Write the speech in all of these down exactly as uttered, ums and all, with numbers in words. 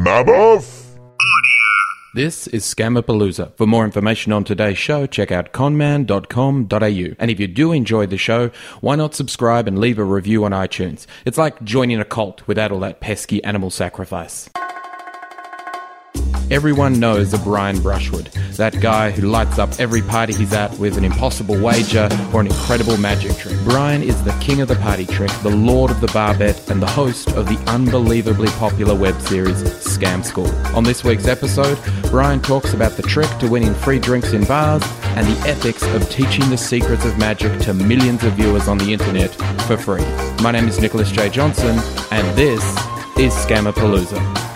Maboff? This is Scamapalooza. For more information on today's show, check out conman dot com dot a u. And if you do enjoy the show, why not subscribe and leave a review on iTunes? It's like joining a cult without all that pesky animal sacrifice. Everyone knows a Brian Brushwood, that guy who lights up every party he's at with an impossible wager or an incredible magic trick. Brian is the king of the party trick, the lord of the bar bet, and the host of the unbelievably popular web series Scam School. On this week's episode, Brian talks about the trick to winning free drinks in bars and the ethics of teaching the secrets of magic to millions of viewers on the internet for free. My name is Nicholas J. Johnson, and this is Scamapalooza.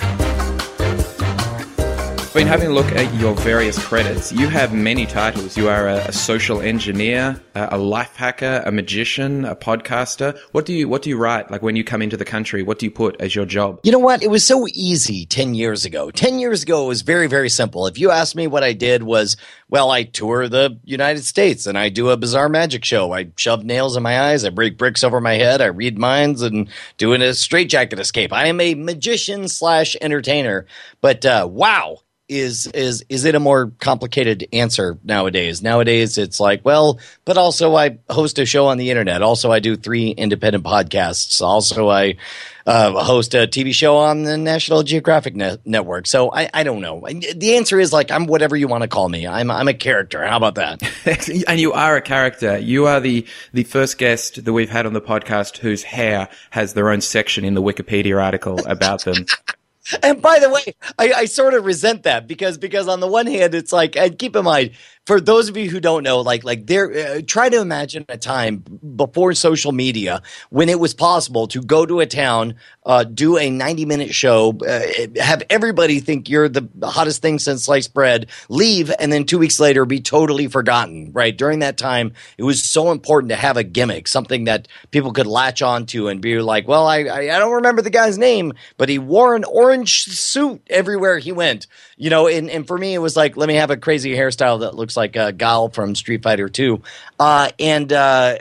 Been having a look at your various credits. You have many titles. You are a, a social engineer, a, a life hacker, a magician, a podcaster. What do you what do you write? Like when you come into the country, what do you put as your job? You know what? It was so easy ten years ago. ten years ago, it was very, very simple. If you asked me what I did was, well, I tour the United States and I do a bizarre magic show. I shove nails in my eyes. I break bricks over my head. I read minds and do a straitjacket escape. I am a magician slash entertainer. But uh, wow. Is is is it a more complicated answer nowadays? Nowadays, it's like, well, but also I host a show on the internet. Also, I do three independent podcasts. Also, I uh, host a T V show on the National Geographic net- Network. So I, I don't know. The answer is like I'm whatever you want to call me. I'm I'm a character. How about that? And you are a character. You are the the first guest that we've had on the podcast whose hair has their own section in the Wikipedia article about them. And by the way, I, I sort of resent that because because on the one hand, it's like, and keep in mind, for those of you who don't know, like like there, uh, try to imagine a time before social media when it was possible to go to a town, uh, do a ninety minute show, uh, have everybody think you're the hottest thing since sliced bread, leave, and then two weeks later be totally forgotten. Right during that time, it was so important to have a gimmick, something that people could latch onto and be like, well, I I, I don't remember the guy's name, but he wore an orange suit everywhere he went, you know, and, and for me, it was like, let me have a crazy hairstyle that looks like a Gal from Street Fighter two. Uh, and uh,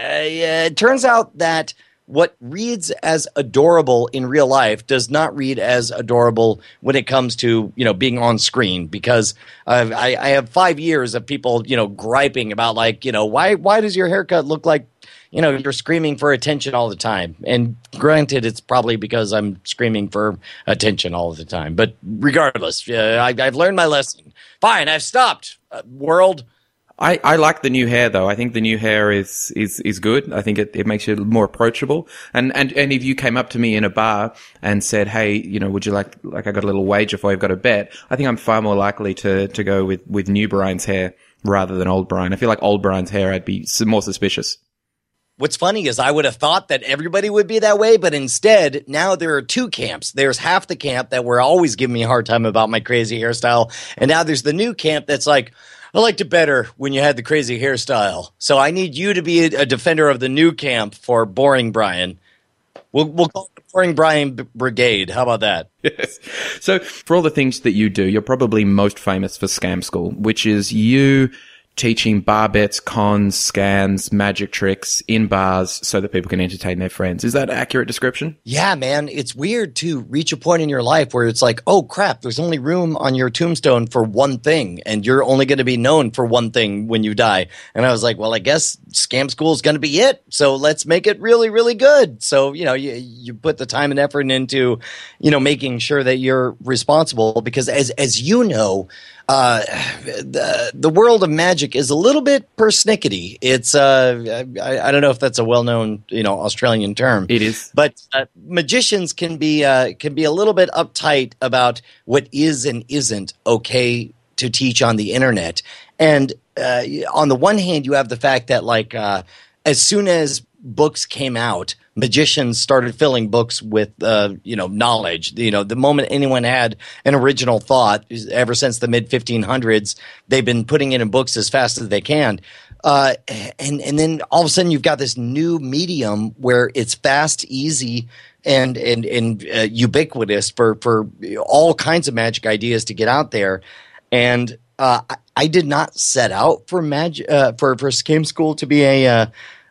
it turns out that what reads as adorable in real life does not read as adorable when it comes to, you know, being on screen, because uh, I, I have five years of people, you know, griping about like, you know, why, why does your haircut look like, you know, you're screaming for attention all the time. And granted, it's probably because I'm screaming for attention all the time. But regardless, uh, I, I've learned my lesson. Fine, I've stopped, uh, world. I, I like the new hair, though. I think the new hair is is, is good. I think it, it makes you more approachable. And, and and if you came up to me in a bar and said, hey, you know, would you like, like I got a little wager for you, I've got a bet, I think I'm far more likely to, to go with, with new Brian's hair rather than old Brian. I feel like old Brian's hair, I'd be more suspicious. What's funny is I would have thought that everybody would be that way, but instead, now there are two camps. There's half the camp that were always giving me a hard time about my crazy hairstyle, and now there's the new camp that's like, I liked it better when you had the crazy hairstyle. So I need you to be a, a defender of the new camp for Boring Brian. We'll, we'll call it the Boring Brian B- Brigade. How about that? Yes. So for all the things that you do, you're probably most famous for Scam School, which is you teaching bar bets, cons, scams, magic tricks in bars so that people can entertain their friends. Is that an accurate description? Yeah, man. It's weird to reach a point in your life where it's like, oh, crap, there's only room on your tombstone for one thing, and you're only going to be known for one thing when you die. And I was like, well, I guess Scam School is going to be it, so let's make it really, really good. So, you know, you, you put the time and effort into, you know, making sure that you're responsible because as as you know, Uh, the, the world of magic is a little bit persnickety. It's uh, I, I don't know if that's a well-known, you know, Australian term. It is, but uh, magicians can be uh, can be a little bit uptight about what is and isn't okay to teach on the internet. And uh, on the one hand, you have the fact that like uh, as soon as books came out, magicians started filling books with, uh, you know, knowledge. You know, the moment anyone had an original thought, ever since the mid fifteen hundreds, they've been putting it in books as fast as they can. Uh, and and then all of a sudden, you've got this new medium where it's fast, easy, and and and uh, ubiquitous for for all kinds of magic ideas to get out there. And uh, I, I did not set out for magic uh, for for Scam School to be a uh,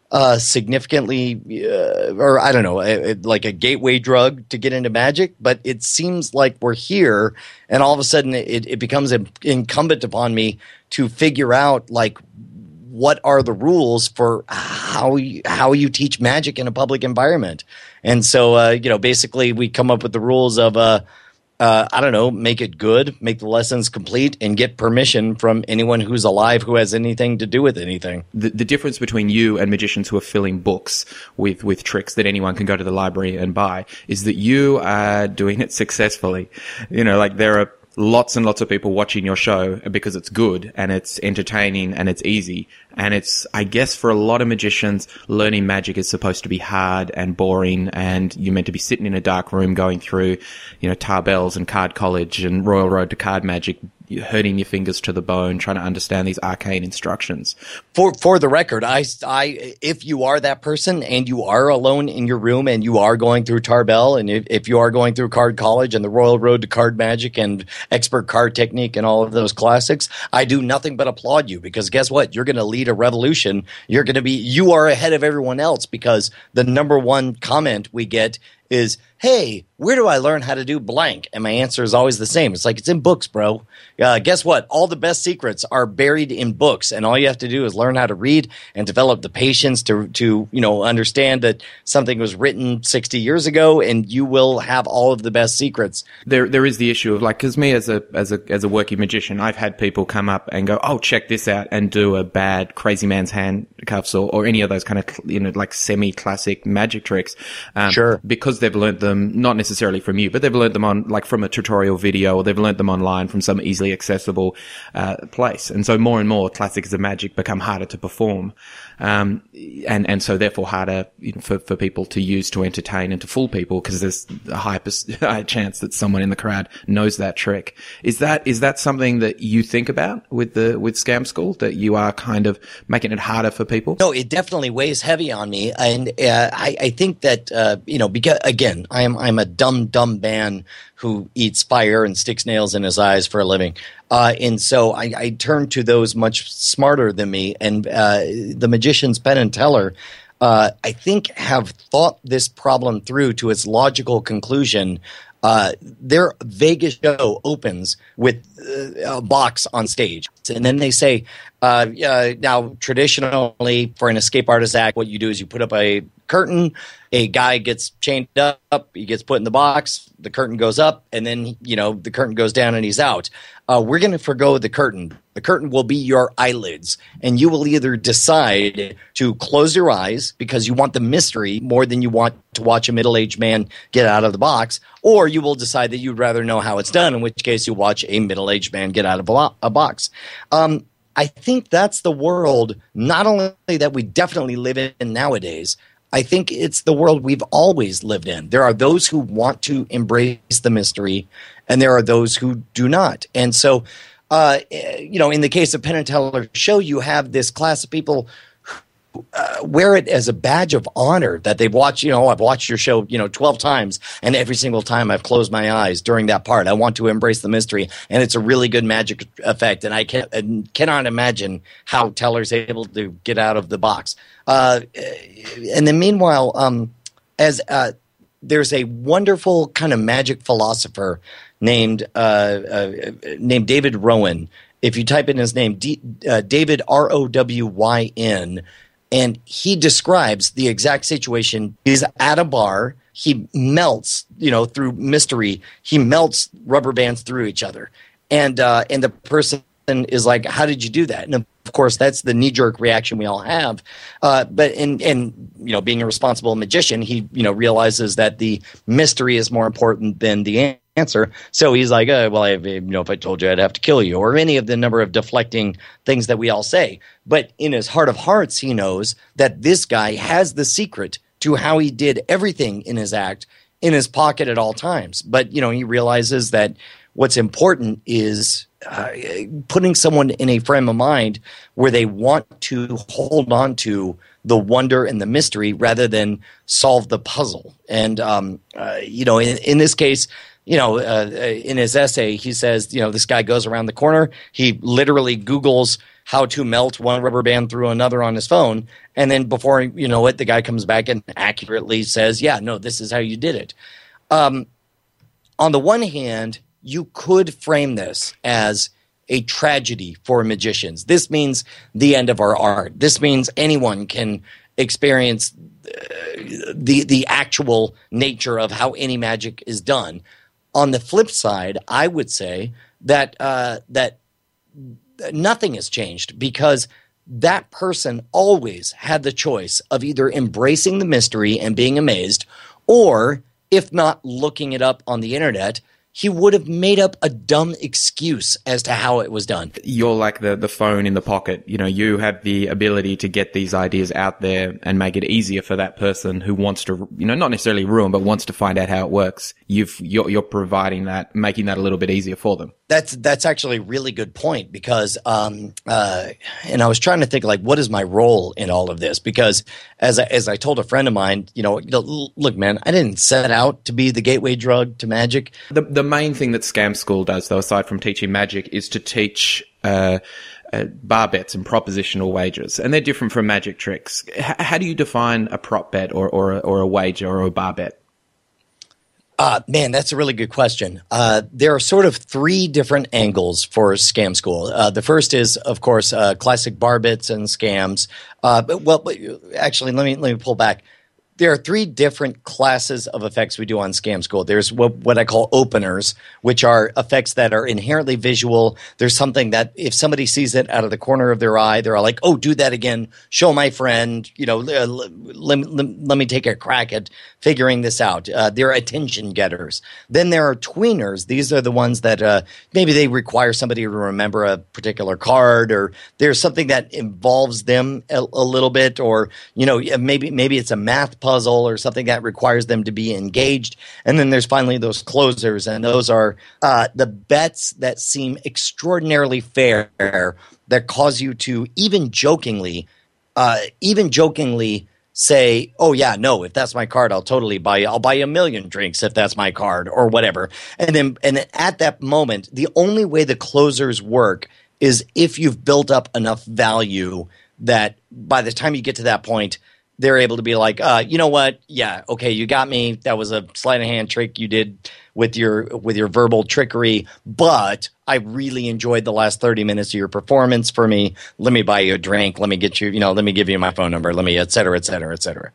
uh, significantly, uh, or I don't know, a, a, like a gateway drug to get into magic. But it seems like we're here, and all of a sudden it, it becomes incumbent upon me to figure out like what are the rules for how you, how you teach magic in a public environment. And so, uh, you know, basically we come up with the rules of, uh, uh, I don't know, make it good, make the lessons complete, and get permission from anyone who's alive who has anything to do with anything. The, the difference between you and magicians who are filling books with, with tricks that anyone can go to the library and buy is that you are doing it successfully. You know, like there are lots and lots of people watching your show because it's good and it's entertaining and it's easy. And it's, I guess for a lot of magicians, learning magic is supposed to be hard and boring, and you're meant to be sitting in a dark room going through, you know, Tarbell's and Card College and Royal Road to Card Magic, hurting your fingers to the bone, trying to understand these arcane instructions. For for the record, I, I if you are that person and you are alone in your room and you are going through Tarbell, and if, if you are going through Card College and the Royal Road to Card Magic and Expert Card Technique and all of those classics, I do nothing but applaud you, because guess what? You're going to lead a revolution. You're going to be, you are ahead of everyone else, because the number one comment we get is, hey, where do I learn how to do blank? And my answer is always the same. It's like, it's in books, bro. Uh, guess what? All the best secrets are buried in books, and all you have to do is learn how to read and develop the patience to, to you know, understand that something was written sixty years ago, and you will have all of the best secrets. There, there is the issue of like, because me as a as a as a working magician, I've had people come up and go, oh, check this out, and do a bad Crazy Man's handcuffs or, or any of those kind of, you know, like semi-classic magic tricks. Um, sure. Because they've learned them not necessarily from you, but they've learned them on like from a tutorial video, or they've learned them online from some easily accessible uh, place. And so more and more classics of magic become harder to perform, um, and and so therefore harder, you know, for for people to use to entertain and to fool people, because there's a high, high chance that someone in the crowd knows that trick. Is that is that something that you think about with the with Scam School, that you are kind of making it harder for people? No, it definitely weighs heavy on me, and uh, I, I think that uh, you know, because again, I'm I'm a dumb dumb man who eats fire and sticks nails in his eyes for a living. Uh, and so I, I turn to those much smarter than me. And uh, the magicians Penn and Teller, uh, I think, have thought this problem through to its logical conclusion. Uh, their Vegas show opens with uh, a box on stage. And then they say, uh, uh, now traditionally for an escape artist act, what you do is you put up a curtain, a guy gets chained up, he gets put in the box, the curtain goes up, and then, you know, the curtain goes down and he's out. Uh, we're going to forgo the curtain. The curtain will be your eyelids, and you will either decide to close your eyes because you want the mystery more than you want to watch a middle-aged man get out of the box, or you will decide that you'd rather know how it's done, in which case you watch a middle-aged man get out of a, a box. Um, I think that's the world not only that we definitely live in nowadays, I think it's the world we've always lived in. There are those who want to embrace the mystery, and there are those who do not. And so, uh, you know, in the case of Penn and Teller's show, you have this class of people who uh, wear it as a badge of honor that they've watched. You know, I've watched your show, you know, twelve times, and every single time I've closed my eyes during that part. I want to embrace the mystery, and it's a really good magic effect. And I can, uh, cannot imagine how Teller's able to get out of the box. Uh, and then meanwhile, um, as uh, there's a wonderful kind of magic philosopher named uh, uh, named David Rowan. If you type in his name, D, uh, David R O W Y N, and he describes the exact situation. He's at a bar. He melts, you know, through mystery. He melts rubber bands through each other, and uh, and the person is like, "How did you do that?" And of course, that's the knee-jerk reaction we all have. Uh, but in, in you know, being a responsible magician, he you know realizes that the mystery is more important than the answer. So he's like, uh, "Well, I, you know, if I told you, I'd have to kill you," or any of the number of deflecting things that we all say. But in his heart of hearts, he knows that this guy has the secret to how he did everything in his act in his pocket at all times. But you know, he realizes that what's important is uh, putting someone in a frame of mind where they want to hold on to the wonder and the mystery rather than solve the puzzle. And, um, uh, you know, in, in this case, you know, uh, in his essay, he says, you know, this guy goes around the corner. He literally Googles how to melt one rubber band through another on his phone. And then before you know it, the guy comes back and accurately says, yeah, no, this is how you did it. Um, on the one hand, you could frame this as a tragedy for magicians. This means the end of our art. This means anyone can experience uh, the the actual nature of how any magic is done. On the flip side, I would say that uh, that nothing has changed, because that person always had the choice of either embracing the mystery and being amazed, or if not looking it up on the internet, he would have made up a dumb excuse as to how it was done. You're like the, the phone in the pocket. You know, you have the ability to get these ideas out there and make it easier for that person who wants to, you know, not necessarily ruin, but wants to find out how it works. You've, you're, you're providing that, making that a little bit easier for them. That's that's actually a really good point, because um uh and I was trying to think, like, what is my role in all of this? Because as I, as I told a friend of mine, you know, look, man, I didn't set out to be the gateway drug to magic. The the main thing that Scam School does, though, aside from teaching magic, is to teach uh, uh bar bets and propositional wagers, and they're different from magic tricks. H- how do you define a prop bet or or a, or a wager or a bar bet? Uh, man, that's a really good question. Uh, there are sort of three different angles for Scam School. Uh, the first is, of course, uh, classic bar bits and scams. Uh, but, well, but actually, let me let me pull back. There are three different classes of effects we do on Scam School. There's what, what I call openers, which are effects that are inherently visual. There's something that if somebody sees it out of the corner of their eye, they're like, oh, do that again. Show my friend, you know, uh, let, let, let me take a crack at figuring this out. Uh, they're attention getters. Then there are tweeners. These are the ones that uh, maybe they require somebody to remember a particular card, or there's something that involves them a, a little bit, or, you know, maybe maybe it's a math puzzle or something that requires them to be engaged. And then there's finally those closers, and those are uh, the bets that seem extraordinarily fair, that cause you to even jokingly, uh, even jokingly say, oh yeah, no, if that's my card, I'll totally buy, I'll buy a million drinks if that's my card, or whatever. And then, and at that moment, the only way the closers work is if you've built up enough value that by the time you get to that point, they're able to be like, uh, you know what? Yeah, okay, you got me. That was a sleight of hand trick you did with your with your verbal trickery, but I really enjoyed the last thirty minutes of your performance for me. Let me buy you a drink. Let me get you, you know, let me give you my phone number. Let me, et cetera, et cetera, et cetera.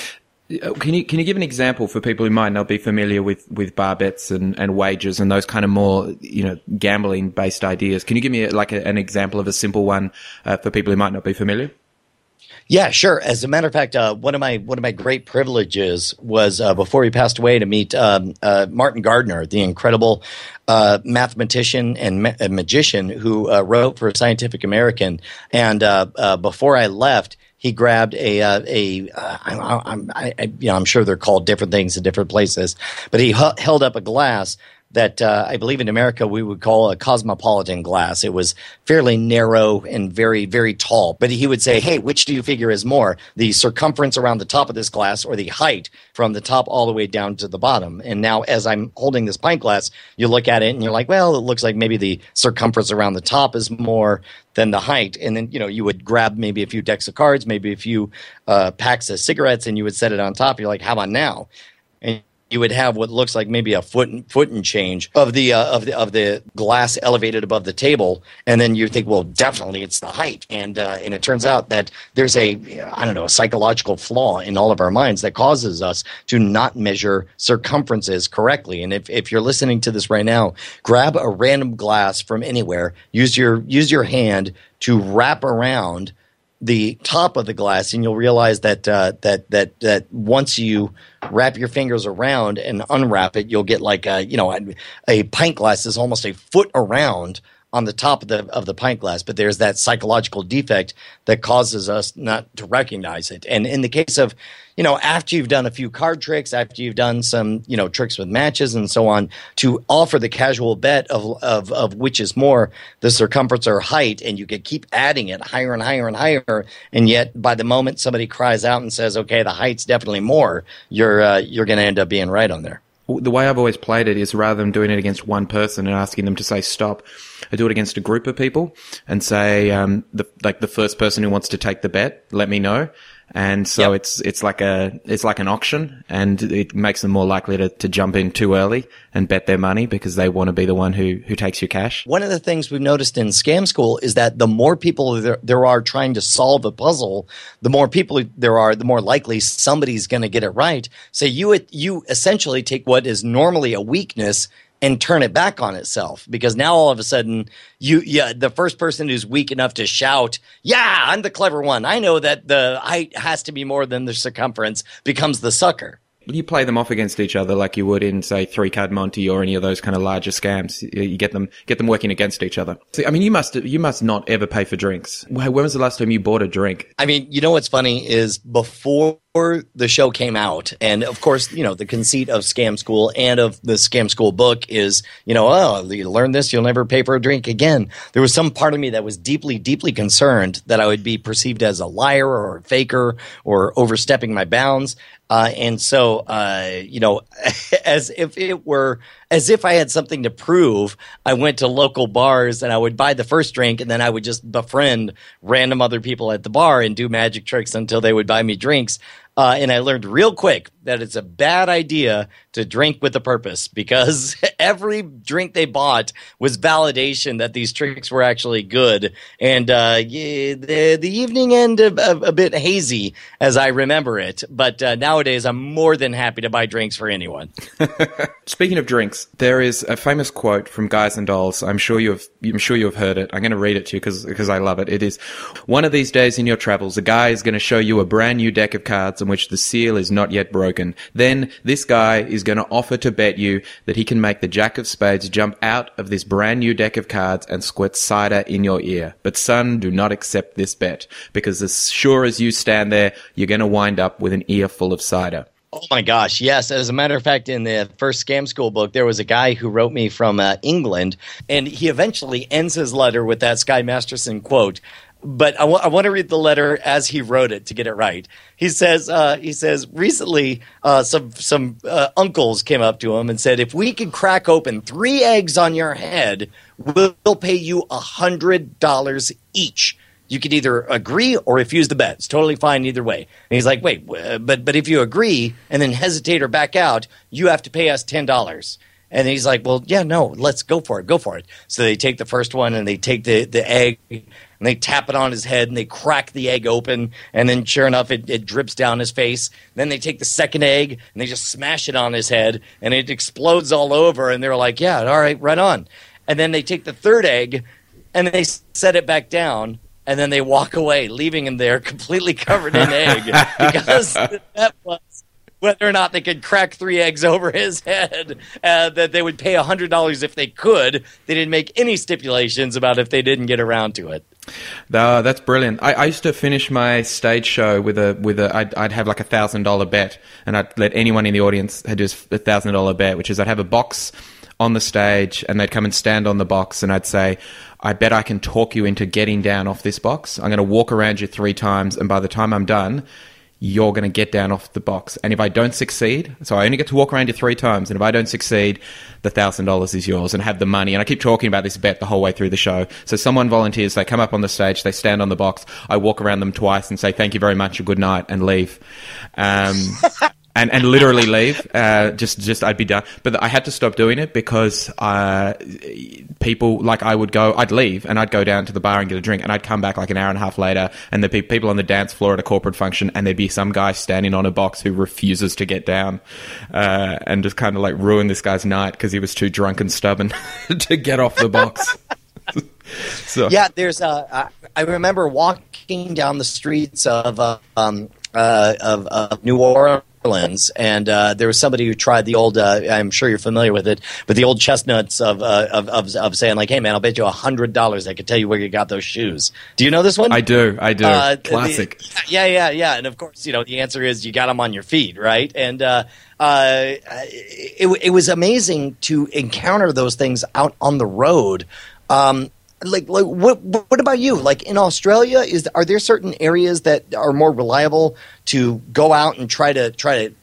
Can you can you give an example for people who might not be familiar with, with bar bets and, and wagers and those kind of more, you know, gambling based ideas? Can you give me like a, an example of a simple one uh, for people who might not be familiar? Yeah, sure. As a matter of fact, uh, one of my one of my great privileges was uh, before he passed away to meet um, uh, Martin Gardner, the incredible uh, mathematician and ma- magician who uh, wrote for Scientific American. And uh, uh, before I left, he grabbed a uh, a uh, I, I'm I, I, you know I'm sure they're called different things in different places, but he h- held up a glass that uh, I believe in America we would call a cosmopolitan glass. It was fairly narrow and very, very tall. But he would say, hey, which do you figure is more, the circumference around the top of this glass or the height from the top all the way down to the bottom? And now as I'm holding this pint glass, you look at it and you're like, well, it looks like maybe the circumference around the top is more than the height. And then, you know, you would grab maybe a few decks of cards, maybe a few uh, packs of cigarettes, and you would set it on top. You're like, how about now? And you would have what looks like maybe a foot and, foot and change of the uh, of the of the glass elevated above the table, and then you think, well, definitely it's the height, and uh, and it turns out that there's a I don't know a psychological flaw in all of our minds that causes us to not measure circumferences correctly. And if if you're listening to this right now, grab a random glass from anywhere, use your use your hand to wrap around the top of the glass, and you'll realize that uh, that that that once you wrap your fingers around and unwrap it, you'll get like a you know a, a pint glass is almost a foot around on the top of the of the pint glass, but there's that psychological defect that causes us not to recognize it. And in the case of, you know, after you've done a few card tricks, after you've done some, you know, tricks with matches and so on, to offer the casual bet of of of which is more, the circumference or height, and you could keep adding it higher and higher and higher, and yet by the moment somebody cries out and says, okay, the height's definitely more, you're uh, you're going to end up being right on there. the way I've always played it is rather than doing it against one person and asking them to say stop, I do it against a group of people and say, um, the, like the first person who wants to take the bet, let me know. And so yep. it's, it's like a, it's like an auction, and it makes them more likely to, to jump in too early and bet their money because they want to be the one who, who takes your cash. One of the things we've noticed in Scam School is that the more people there, there are trying to solve a puzzle, the more people there are, the more likely somebody's going to get it right. So you, you essentially take what is normally a weakness and turn it back on itself, because now all of a sudden you, yeah, the first person who's weak enough to shout, yeah, I'm the clever one, I know that the height has to be more than the circumference, becomes the sucker. You play them off against each other like you would in, say, Three Card Monte or any of those kind of larger scams. You get them, get them working against each other. See, I mean, you must, you must not ever pay for drinks. When was the last time you bought a drink? I mean, you know what's funny is before the show came out, and of course, you know, the conceit of Scam School and of the Scam School book is, you know, oh, you learn this, you'll never pay for a drink again. There was some part of me that was deeply, deeply concerned that I would be perceived as a liar or a faker or overstepping my bounds. Uh, and so, uh, you know, as if it were, as if I had something to prove, I went to local bars and I would buy the first drink, and then I would just befriend random other people at the bar and do magic tricks until they would buy me drinks. Uh, and I learned real quick that it's a bad idea to drink with a purpose, because every drink they bought was validation that these tricks were actually good. And uh, yeah, the, the evening end a, a, a bit hazy as I remember it. But uh, nowadays, I'm more than happy to buy drinks for anyone. Speaking of drinks, there is a famous quote from Guys and Dolls. I'm sure you've, I'm sure you've heard it. I'm going to read it to you because because I love it. It is, one of these days in your travels, a guy is going to show you a brand new deck of cards in which the seal is not yet broken. Then this guy is going to offer to bet you that he can make the Jack of Spades jump out of this brand new deck of cards and squirt cider in your ear. But son, do not accept this bet, because as sure as you stand there, you're going to wind up with an ear full of cider. Oh my gosh, yes. As a matter of fact, in the first Scam School book, there was a guy who wrote me from uh, England, and he eventually ends his letter with that Sky Masterson quote. But I, w- I want to read the letter as he wrote it to get it right. He says, uh, he says, recently uh, some some uh, uncles came up to him and said, if we could crack open three eggs on your head, we'll, we'll pay you one hundred dollars each. You could either agree or refuse the bet. It's totally fine either way. And he's like, wait, but but if you agree and then hesitate or back out, you have to pay us ten dollars. And he's like, well, yeah, no, let's go for it. Go for it. So they take the first one and they take the, the egg and they tap it on his head and they crack the egg open. And then sure enough, it, it drips down his face. Then they take the second egg and they just smash it on his head and it explodes all over. And they're like, yeah, all right, right on. And then they take the third egg and they set it back down. And then they walk away, leaving him there completely covered in egg, because that was whether or not they could crack three eggs over his head, uh, that they would pay one hundred dollars if they could. They didn't make any stipulations about if they didn't get around to it. Uh, that's brilliant. I, I used to finish my stage show with a with a. I'd, I'd have like a thousand dollar bet, and I'd let anyone in the audience do a thousand dollar bet, which is I'd have a box on the stage, and they'd come and stand on the box, and I'd say, I bet I can talk you into getting down off this box. I'm going to walk around you three times, and by the time I'm done, you're going to get down off the box. And if I don't succeed, so I only get to walk around you three times, and if I don't succeed, the one thousand dollars is yours, and have the money. And I keep talking about this bet the whole way through the show. So someone volunteers, they come up on the stage, they stand on the box, I walk around them twice and say, thank you very much, and good night, and leave. Um... And and literally leave. Uh, just just I'd be done. But I had to stop doing it because uh, people like I would go, I'd leave and I'd go down to the bar and get a drink, and I'd come back like an hour and a half later, and there'd be people on the dance floor at a corporate function, and there'd be some guy standing on a box who refuses to get down, uh, and just kind of like ruin this guy's night because he was too drunk and stubborn to get off the box. So yeah, there's uh, I, I remember walking down the streets of uh, um uh, of, of New Orleans. And uh, there was somebody who tried the old, uh, I'm sure you're familiar with it, but the old chestnuts of uh, of, of of saying like, hey man, I'll bet you a hundred dollars I could tell you where you got those shoes. Do you know this one? I do, I do. Uh, Classic. The, yeah, yeah, yeah. And of course, you know, the answer is you got them on your feet, right? And uh, uh, it, it was amazing to encounter those things out on the road. Um, Like, like, what? What about you? Like in Australia, is are there certain areas that are more reliable to go out and try to try to?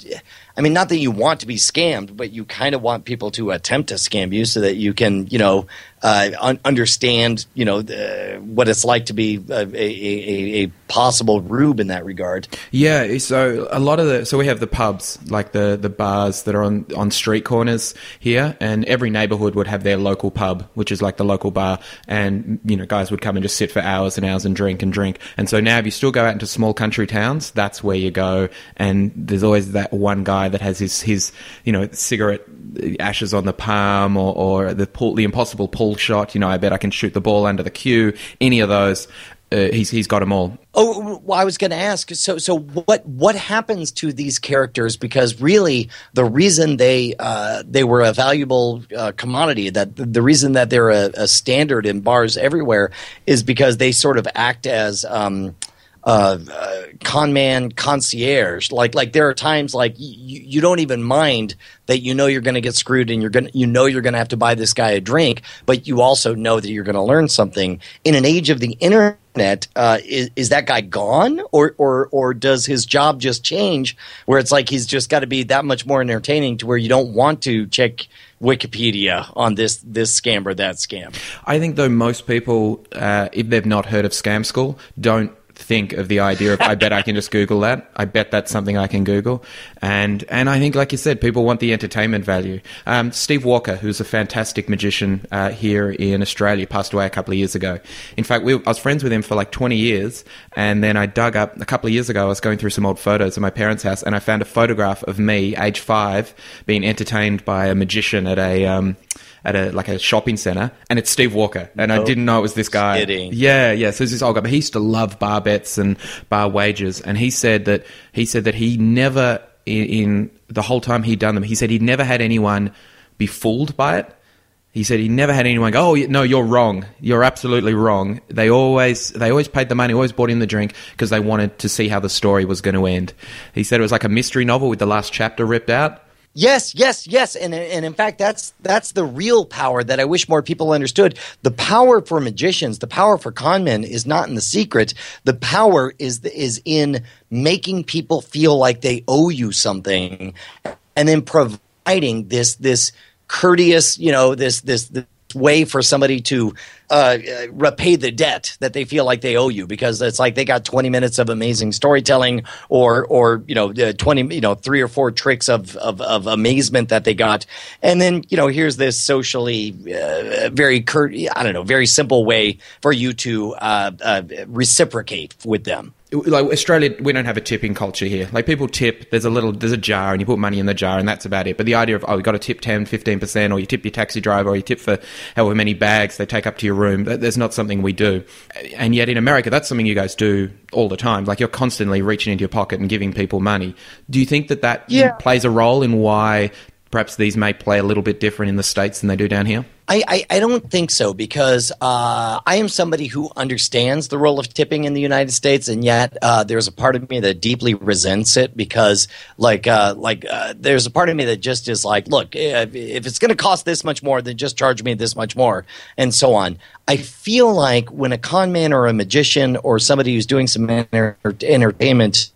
I mean, not that you want to be scammed, but you kind of want people to attempt to scam you so that you can, you know, uh, un- understand, you know, the, what it's like to be a, a, a, a possible rube in that regard. Yeah, so a lot of the so we have the pubs, like the the bars that are on on street corners here, and every neighborhood would have their local pub, which is like the local bar, and you know, guys would come and just sit for hours and hours and drink and drink. And so now if you still go out into small country towns, that's where you go, and there's always that one guy that has his his you know, cigarette ashes on the palm, or, or the pull, the impossible pull shot. You know, I bet I can shoot the ball under the cue. Any of those, uh, he's he's got them all. Oh, well, I was going to ask. So, so what what happens to these characters? Because really, the reason they uh, they were a valuable uh, commodity, that the reason that they're a, a standard in bars everywhere, is because they sort of act as um, uh, uh, con man concierge. Like like there are times like y- you don't even mind that you know you're going to get screwed, and you're going you know you're going to have to buy this guy a drink, but you also know that you're going to learn something. In an age of the internet, uh, is, is that guy gone, or or or does his job just change, where it's like he's just got to be that much more entertaining to where you don't want to check Wikipedia on this this scam or that scam? I think though most people, uh, if they've not heard of Scam School, don't think of the idea of, I bet I can just Google that. I bet that's something I can Google. And and I think, like you said, people want the entertainment value. Um, Steve Walker, who's a fantastic magician uh, here in Australia, passed away a couple of years ago. In fact, we, I was friends with him for like twenty years, and then I dug up, a couple of years ago, I was going through some old photos of my parents' house, and I found a photograph of me, age five, being entertained by a magician at a... Um, at a like a shopping center, and it's Steve Walker, and no, I didn't know it was this guy. Kidding. Yeah, yeah. So it's this old guy, but he used to love bar bets and bar wagers, and he said that he said that he never, in, in the whole time he'd done them, he said he'd never had anyone be fooled by it. He said he never had anyone go, oh no, you're wrong, you're absolutely wrong. They always they always paid the money, always bought in the drink because they wanted to see how the story was going to end. He said it was like a mystery novel with the last chapter ripped out. Yes, yes, yes, and and in fact, that's that's the real power that I wish more people understood. The power for magicians, the power for con men, is not in the secret. The power is is in making people feel like they owe you something, and then providing this this courteous, you know, this this. this way for somebody to uh, repay the debt that they feel like they owe you, because it's like they got twenty minutes of amazing storytelling, or or you know uh, twenty you know three or four tricks of, of of amazement that they got, and then you know here's this socially uh, very curt I don't know very simple way for you to uh, uh, reciprocate with them. Like Australia, we don't have a tipping culture here. Like people tip, there's a little, there's a jar and you put money in the jar and that's about it. But the idea of, oh, you got to tip ten, fifteen percent, or you tip your taxi driver, or you tip for however many bags they take up to your room, there's not something we do. And yet in America, that's something you guys do all the time. Like you're constantly reaching into your pocket and giving people money. Do you think that that yeah. plays a role in why perhaps these may play a little bit different in the States than they do down here? I, I, I don't think so, because uh, I am somebody who understands the role of tipping in the United States, and yet uh, there's a part of me that deeply resents it, because like uh, like uh, there's a part of me that just is like, look, if, if it's going to cost this much more, then just charge me this much more, and so on. I feel like when a con man or a magician or somebody who's doing some enter- entertainment,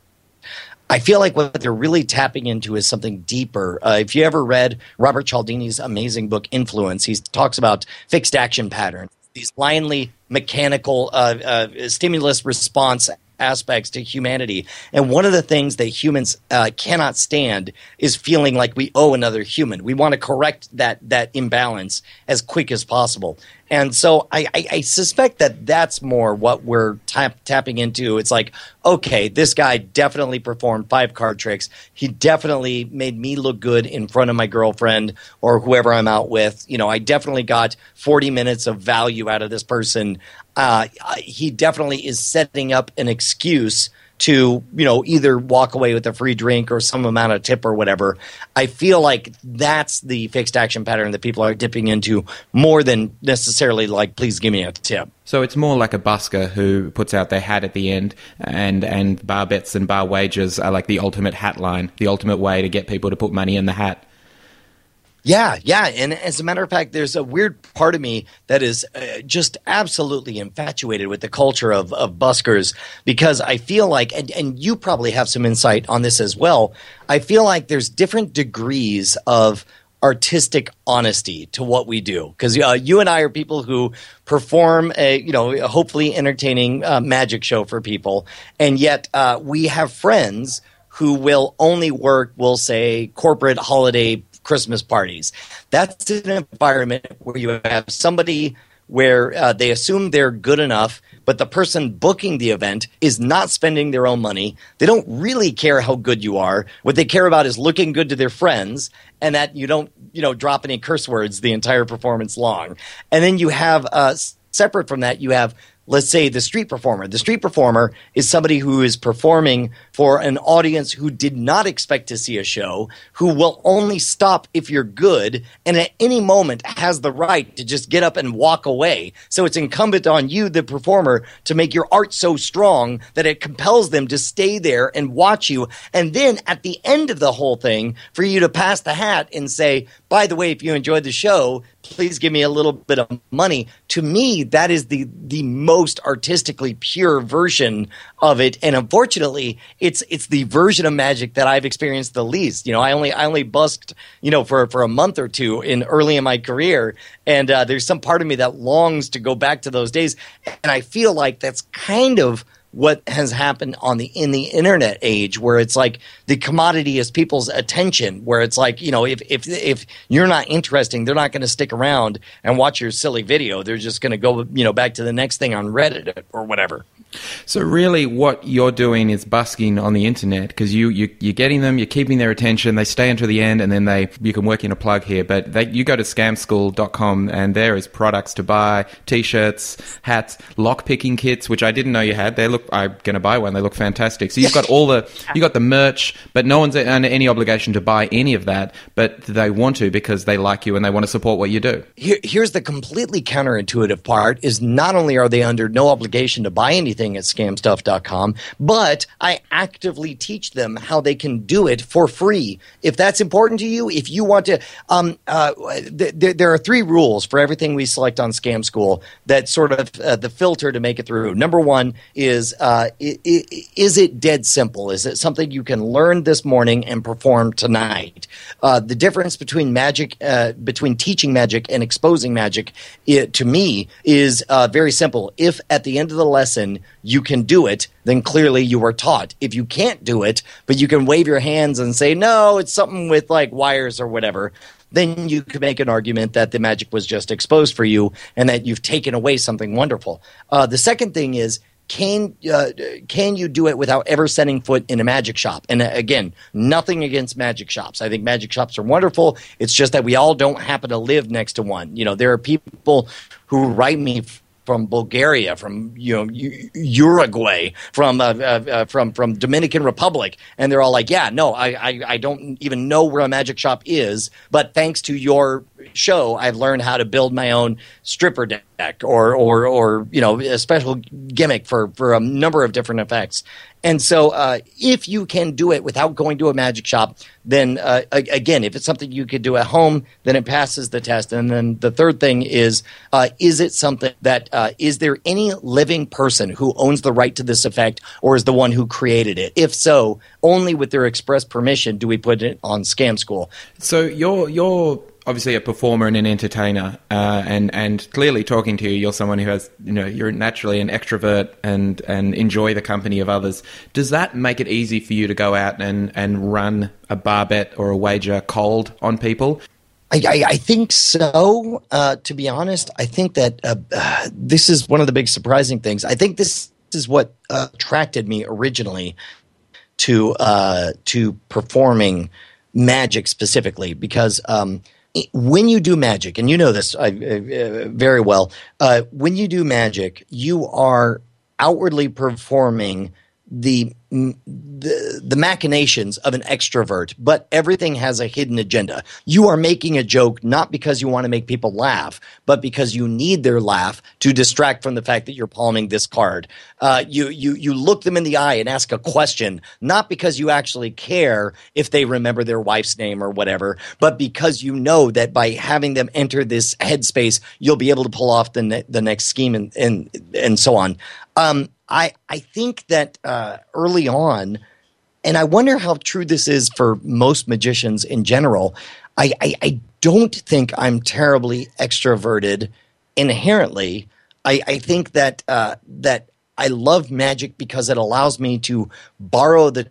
I feel like what they're really tapping into is something deeper. Uh, if you ever read Robert Cialdini's amazing book, Influence, he talks about fixed action patterns, these blindly mechanical uh, uh, stimulus response aspects to humanity. And one of the things that humans uh, cannot stand is feeling like we owe another human. We want to correct that that imbalance as quick as possible. And so I, I, I suspect that that's more what we're tap, tapping into. It's like, okay, this guy definitely performed five card tricks. He definitely made me look good in front of my girlfriend or whoever I'm out with. You know, I definitely got forty minutes of value out of this person. Uh, he definitely is setting up an excuse to, you know, either walk away with a free drink or some amount of tip or whatever. I feel like that's the fixed action pattern that people are dipping into more than necessarily like, please give me a tip. So it's more like a busker who puts out their hat at the end, and, and bar bets and bar wagers are like the ultimate hat line, the ultimate way to get people to put money in the hat. Yeah, yeah. And as a matter of fact, there's a weird part of me that is uh, just absolutely infatuated with the culture of, of buskers, because I feel like, and, and you probably have some insight on this as well, I feel like there's different degrees of artistic honesty to what we do. Because uh, you and I are people who perform a, you know, a hopefully entertaining uh, magic show for people. And yet uh, we have friends who will only work, we'll say, corporate holiday Christmas parties. That's an environment where you have somebody where uh, they assume they're good enough, but the person booking the event is not spending their own money. They don't really care how good you are. What they care about is looking good to their friends, and that you don't, you know, drop any curse words the entire performance long. And then you have, uh, separate from that, you have, let's say, the street performer. The street performer is somebody who is performing for an audience who did not expect to see a show, who will only stop if you're good, and at any moment has the right to just get up and walk away. So it's incumbent on you, the performer, to make your art so strong that it compels them to stay there and watch you. And then at the end of the whole thing, for you to pass the hat and say, by the way, if you enjoyed the show, please give me a little bit of money. To me, that is the the most artistically pure version of it. And unfortunately, it's it's the version of magic that I've experienced the least. You know, I only I only busked, you know, for for a month or two in early in my career, and uh, there's some part of me that longs to go back to those days. And I feel like that's kind of what has happened on the in the internet age, where it's like the commodity is people's attention, where it's like, you know, if if if you're not interesting, they're not going to stick around and watch your silly video. They're just going to go, you know, back to the next thing on Reddit or whatever. So really what you're doing is busking on the internet, because you, you, you're getting them, you're keeping their attention, they stay until the end, and then they you can work in a plug here. But they, you go to scam school dot com, and there is products to buy, T-shirts, hats, lock-picking kits, which I didn't know you had. They look, I'm going to buy one. They look fantastic. So you've got all the, you got the merch, but no one's under any obligation to buy any of that, but they want to because they like you and they want to support what you do. Here, here's the completely counterintuitive part, is not only are they under no obligation to buy anything at scam stuff dot com, but I actively teach them how they can do it for free. If that's important to you, if you want to, um, uh, th- th- there are three rules for everything we select on Scam School that sort of uh, the filter to make it through. Number one is, uh, I- I- is it dead simple? Is it something you can learn this morning and perform tonight? Uh, the difference between magic, uh, between teaching magic and exposing magic, it, to me, is uh, very simple. If at the end of the lesson you can do it, then clearly you were taught. If you can't do it, but you can wave your hands and say, no, it's something with like wires or whatever, then you could make an argument that the magic was just exposed for you and that you've taken away something wonderful. Uh, the second thing is, Can uh, can you do it without ever setting foot in a magic shop? And uh, again, nothing against magic shops. I think magic shops are wonderful. It's just that we all don't happen to live next to one. You know, there are people who write me from Bulgaria, from you know U- Uruguay, from uh, uh, from from Dominican Republic, and they're all like, "Yeah, no, I, I I don't even know where a magic shop is, but thanks to your show, I've learned how to build my own stripper deck or or or you know a special gimmick for for a number of different effects." And so, uh, if you can do it without going to a magic shop, then uh, again, if it's something you could do at home, then it passes the test. And then the third thing is, uh, is it something that uh, is there any living person who owns the right to this effect, or is the one who created it? If so, only with their express permission do we put it on Scam School. So you're you're. obviously a performer and an entertainer, uh, and and clearly talking to you, you're someone who has, you know, you're naturally an extrovert and and enjoy the company of others. Does that make it easy for you to go out and and run a bar bet or a wager cold on people? I, I, I think so. Uh, to be honest, I think that uh, uh, this is one of the big surprising things. I think this is what uh, attracted me originally to uh, to performing magic specifically, because um, when you do magic, and you know this uh, uh, very well, uh, when you do magic, you are outwardly performing the the the machinations of an extrovert, but everything has a hidden agenda. You are making a joke not because you want to make people laugh, but because you need their laugh to distract from the fact that you're palming this card. Uh, you you you look them in the eye and ask a question, not because you actually care if they remember their wife's name or whatever, but because you know that by having them enter this headspace, you'll be able to pull off the ne- the next scheme and and and so on. Um, I I think that uh, early on, and I wonder how true this is for most magicians in general, I, I, I don't think I'm terribly extroverted inherently. I, I think that uh, that I love magic because it allows me to borrow the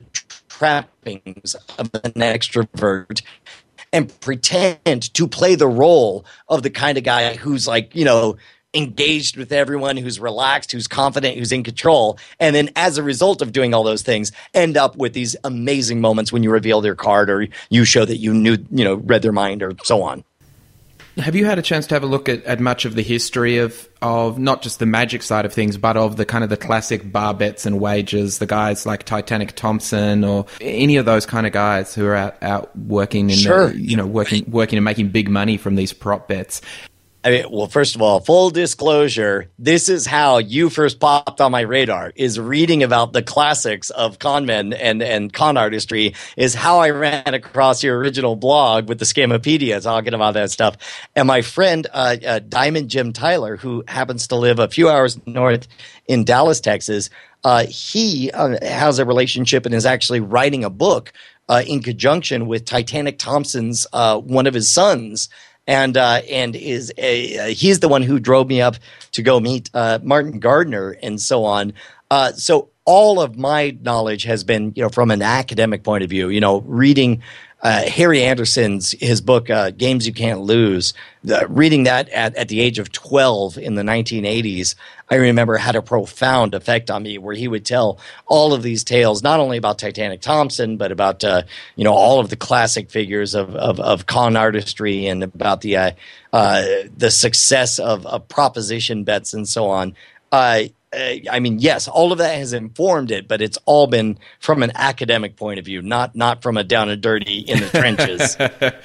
trappings of an extrovert and pretend to play the role of the kind of guy who's like, you know, engaged with everyone, who's relaxed, who's confident, who's in control. And then as a result of doing all those things, end up with these amazing moments when you reveal their card or you show that you knew, you know, read their mind or so on. Have you had a chance to have a look at, at much of the history of, of not just the magic side of things, but of the kind of the classic bar bets and wagers, the guys like Titanic Thompson or any of those kind of guys who are out, out working in, sure. the, you know, working, working and making big money from these prop bets? I mean, well, first of all, full disclosure, this is how you first popped on my radar, is reading about the classics of con men and, and con artistry is how I ran across your original blog with the Scamopedia talking about that stuff. And my friend, uh, uh, Diamond Jim Tyler, who happens to live a few hours north in Dallas, Texas, uh, he uh, has a relationship and is actually writing a book uh, in conjunction with Titanic Thompson's, uh, one of his sons. And uh, and is a, uh, he's the one who drove me up to go meet uh, Martin Gardner and so on. Uh, so all of my knowledge has been, you know, from an academic point of view. You know, reading uh, Harry Anderson's his book uh, Games You Can't Lose. The, reading that at, at the age of twelve in the nineteen eighties, I remember had a profound effect on me, where he would tell all of these tales, not only about Titanic Thompson, but about uh, you know, all of the classic figures of of, of con artistry and about the uh, uh, the success of, of proposition bets and so on. Uh, I mean, yes, all of that has informed it, but it's all been from an academic point of view, not not from a down and dirty in the trenches.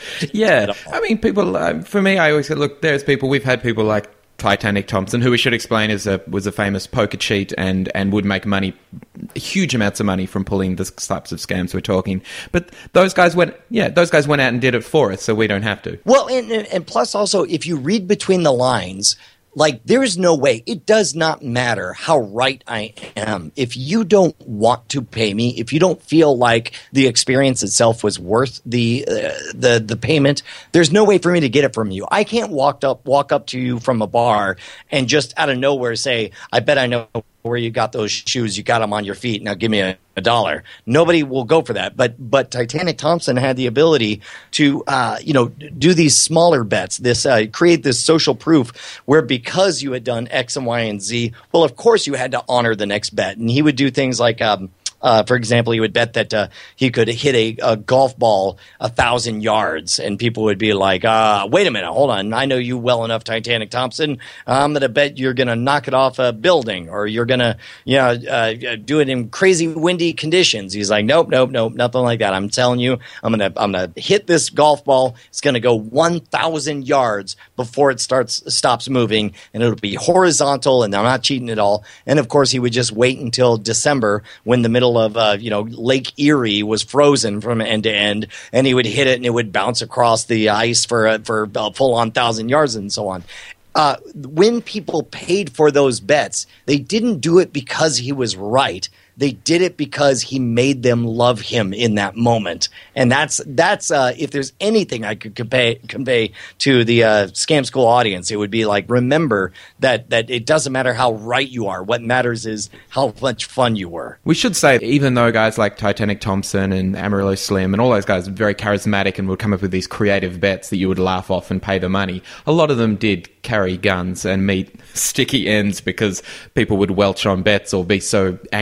Yeah, I mean, people. Uh, for me, I always say, look, there's people. We've had people like Titanic Thompson, who we should explain is a was a famous poker cheat and and would make money, huge amounts of money from pulling the types of scams we're talking. But those guys went, yeah, those guys went out and did it for us, so we don't have to. Well, and and plus also, if you read between the lines. Like, there is no way. It does not matter how right I am. If you don't want to pay me, if you don't feel like the experience itself was worth the uh, the the payment, there's no way for me to get it from you. I can't walk up walk up to you from a bar and just out of nowhere say, I bet I know where you got those shoes. You got them on your feet. Now give me a, a dollar. Nobody will go for that. But but Titanic Thompson had the ability to uh, you know do these smaller bets. This uh, create this social proof where because you had done X and Y and Z, well, of course you had to honor the next bet. And he would do things like. Um, Uh, for example, he would bet that uh, he could hit a, a golf ball a thousand yards, and people would be like, uh, wait a minute, hold on. I know you well enough, Titanic Thompson. I'm going to bet you're going to knock it off a building, or you're going to you know, uh, do it in crazy windy conditions. He's like, nope, nope, nope, nothing like that. I'm telling you, I'm going to I'm going to hit this golf ball. It's going to go one thousand yards before it starts stops moving, and it'll be horizontal, and I'm not cheating at all. And, of course, he would just wait until December when the middle of uh, you know Lake Erie was frozen from end to end, and he would hit it and it would bounce across the ice for uh, for a full on thousand yards and so on. Uh, when people paid for those bets, they didn't do it because he was right. They did it because he made them love him in that moment. And that's that's uh, if there's anything I could convey, convey to the uh, Scam School audience, it would be like, remember that that it doesn't matter how right you are. What matters is how much fun you were. We should say, even though guys like Titanic Thompson and Amarillo Slim and all those guys are very charismatic and would come up with these creative bets that you would laugh off and pay the money, a lot of them did carry guns and meet sticky ends because people would welch on bets or be so angry about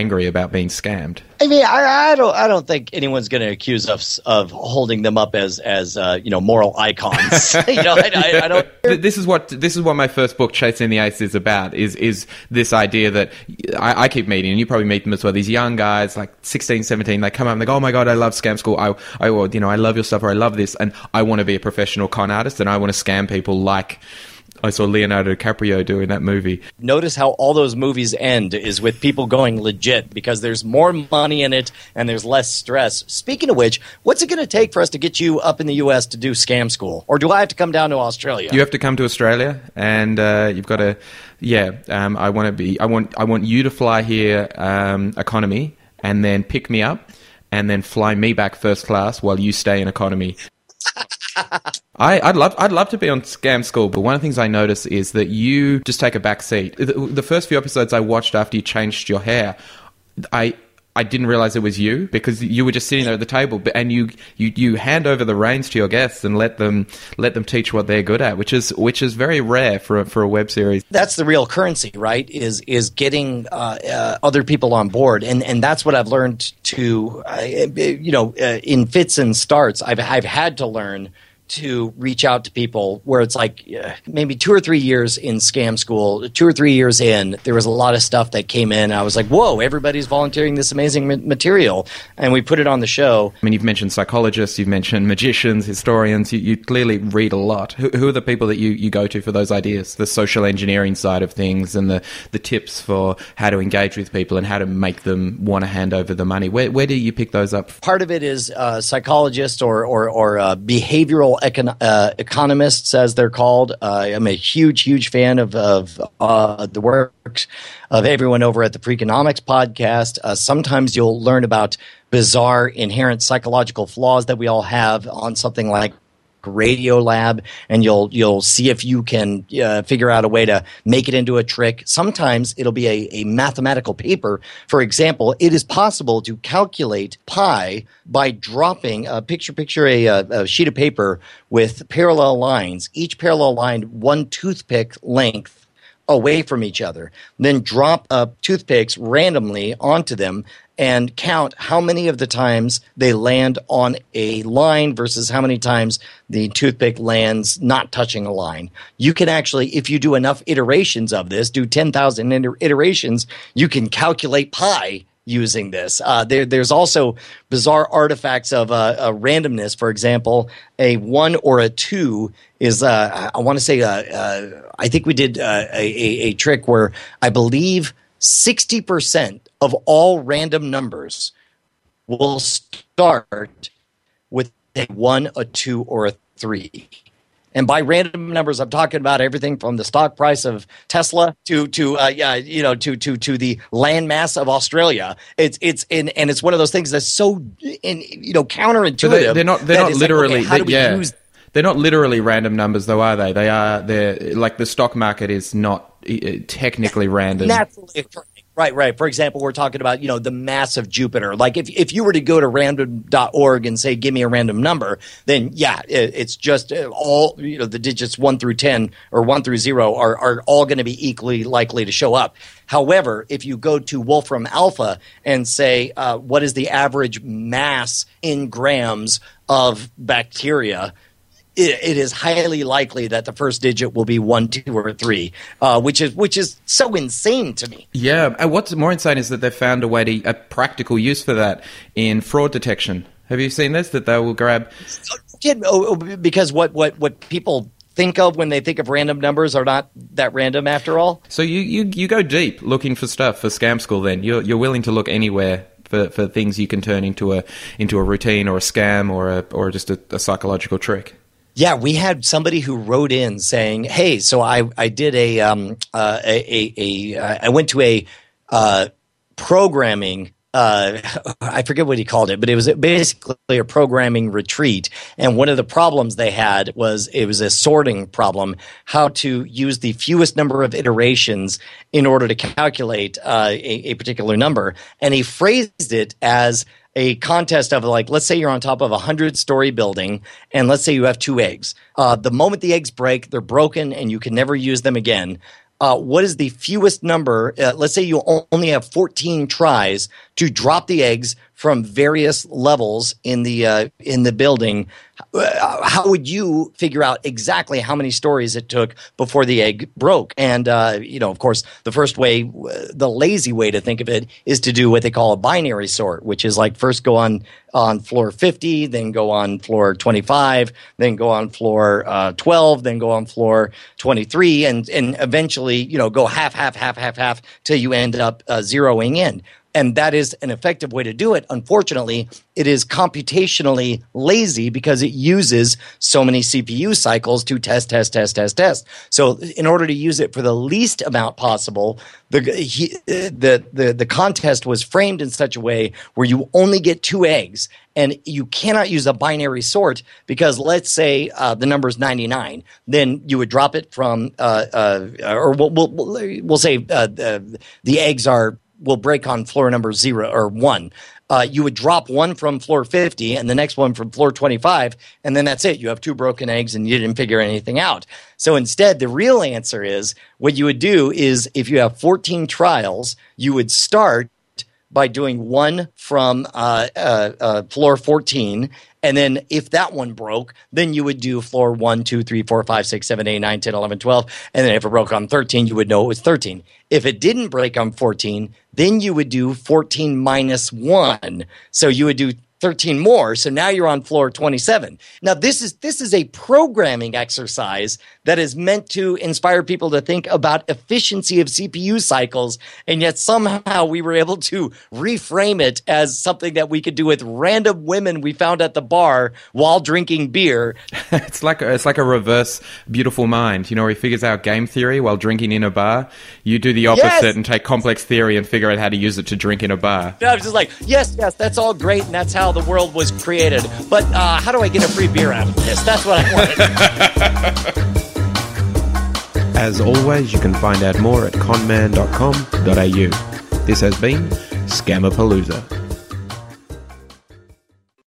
without being scammed. I mean, I, I don't, I don't think anyone's going to accuse us of holding them up as, as uh, you know, moral icons. you know, I, I, I don't. This is what this is what my first book, Chasing the Ace, is about. Is is this idea that I, I keep meeting, and you probably meet them as well. These young guys, like sixteen, seventeen, they come up and they go, "Oh my god, I love Scam School. I, I, you know, I love your stuff, or I love this, and I want to be a professional con artist, and I want to scam people like." I saw Leonardo DiCaprio doing that movie. Notice how all those movies end is with people going legit because there's more money in it and there's less stress. Speaking of which, what's it going to take for us to get you up in the U S to do Scam School? Or do I have to come down to Australia? You have to come to Australia, and uh, you've got to, yeah. Um, I want to be. I want. I want you to fly here, um, economy, and then pick me up, and then fly me back first class while you stay in economy. I, I'd love, I'd love to be on Scam School, but one of the things I notice is that you just take a back seat. The, the first few episodes I watched after you changed your hair, I, I didn't realize it was you because you were just sitting there at the table, and you, you, you hand over the reins to your guests and let them, let them teach what they're good at, which is, which is very rare for a, for a web series. That's the real currency, right? Is, is getting uh, uh, other people on board, and and that's what I've learned to, uh, you know, uh, in fits and starts. I've I've had to learn to reach out to people where it's like uh, maybe two or three years in Scam School, two or three years in, there was a lot of stuff that came in. I was like, whoa, everybody's volunteering this amazing ma- material. And we put it on the show. I mean, you've mentioned psychologists, you've mentioned magicians, historians. You, you clearly read a lot. Who, who are the people that you, you go to for those ideas? The social engineering side of things and the, the tips for how to engage with people and how to make them want to hand over the money. Where, where do you pick those up? Part of it is uh, psychologists or, or, or uh, behavioral Econ- uh, economists, as they're called. Uh, I'm a huge, huge fan of, of uh, the works of everyone over at the Freakonomics podcast. Uh, sometimes you'll learn about bizarre inherent psychological flaws that we all have on something like Radiolab, and you'll you'll see if you can uh, figure out a way to make it into a trick. Sometimes it'll be a, a mathematical paper. For example, it is possible to calculate pi by dropping a picture picture a, a sheet of paper with parallel lines, each parallel line one toothpick length away from each other. Then drop uh, toothpicks randomly onto them and count how many of the times they land on a line versus how many times the toothpick lands not touching a line. You can actually, if you do enough iterations of this, do ten thousand iterations, you can calculate pi using this. Uh, there, there's also bizarre artifacts of uh, uh, randomness. For example, a one or a two is, uh, I want to say, uh, uh, I think we did uh, a, a, a trick where I believe sixty percent of all random numbers will start with a one, a two, or a three. And by random numbers, I'm talking about everything from the stock price of Tesla to to uh, yeah, you know, to to to the landmass of Australia. It's it's in, and it's one of those things that's so in, you know, counterintuitive. So they, they're not they're not literally like, okay, how do we yeah. use They're not literally random numbers, though, are they? They are. They're like the stock market is not uh, technically random. Naturally occurring. Right, right. For example, we're talking about, you know, the mass of Jupiter. Like if if you were to go to random dot org and say, give me a random number, then yeah, it, it's just all, you know, the digits one through ten or one through zero are, are all going to be equally likely to show up. However, if you go to Wolfram Alpha and say, uh, what is the average mass in grams of bacteria, It, it is highly likely that the first digit will be one, two, or three, uh, which is which is so insane to me. Yeah, and what's more insane is that they've found a way to a practical use for that in fraud detection. Have you seen this? That they will grab because what what what people think of when they think of random numbers are not that random after all. So you you, you go deep looking for stuff for Scam School. Then you're you're willing to look anywhere for, for things you can turn into a into a routine or a scam or a or just a, a psychological trick. Yeah, we had somebody who wrote in saying, "Hey, so I I did a um uh, a, a, a uh, I went to a uh, programming uh, I forget what he called it, but it was basically a programming retreat. And one of the problems they had was it was a sorting problem, how to use the fewest number of iterations in order to calculate uh, a, a particular number. And he phrased it as a contest of like, let's say you're on top of a hundred-story building, and let's say you have two eggs. Uh, the moment the eggs break, they're broken, and you can never use them again. uh, what is the fewest number? Uh, let's say you only have fourteen tries to drop the eggs from various levels in the uh, in the building. Uh, how would you figure out exactly how many stories it took before the egg broke? And uh, you know, of course, the first way, the lazy way to think of it, is to do what they call a binary sort, which is like first go on on floor fifty, then go on floor twenty-five, then go on floor uh, twelve, then go on floor twenty-three, and and eventually, you know, go half, half, half, half, half till you end up uh, zeroing in. And that is an effective way to do it. Unfortunately, it is computationally lazy because it uses so many C P U cycles to test, test, test, test, test. So in order to use it for the least amount possible, the, he, the, the, the contest was framed in such a way where you only get two eggs. And you cannot use a binary sort because let's say uh, the number is ninety-nine. Then you would drop it from, uh, uh, or we'll, we'll, we'll say uh, the, the eggs are will break on floor number zero or one. Uh, you would drop one from floor fifty and the next one from floor twenty-five, and then that's it. You have two broken eggs and you didn't figure anything out. So instead, the real answer is what you would do is if you have fourteen trials, you would start by doing one from uh, uh, uh, floor fourteen. And then if that one broke, then you would do floor one, two, three, four, five, six, seven, eight, nine, ten, eleven, twelve. And then if it broke on thirteen, you would know it was thirteen. If it didn't break on fourteen, then you would do fourteen minus one. So you would do thirteen more. So now you're on floor twenty-seven. Now this is this is a programming exercise that is meant to inspire people to think about efficiency of C P U cycles, and yet somehow we were able to reframe it as something that we could do with random women we found at the bar while drinking beer. It's like a, it's like a reverse Beautiful Mind, you know, where he figures out game theory while drinking in a bar. You do the opposite Yes! and take complex theory and figure out how to use it to drink in a bar. And I was just like, yes, yes, that's all great, and that's how the world was created. But uh, how do I get a free beer out of this? That's what I wanted. As always, you can find out more at conman dot com dot a u. This has been Scamapalooza.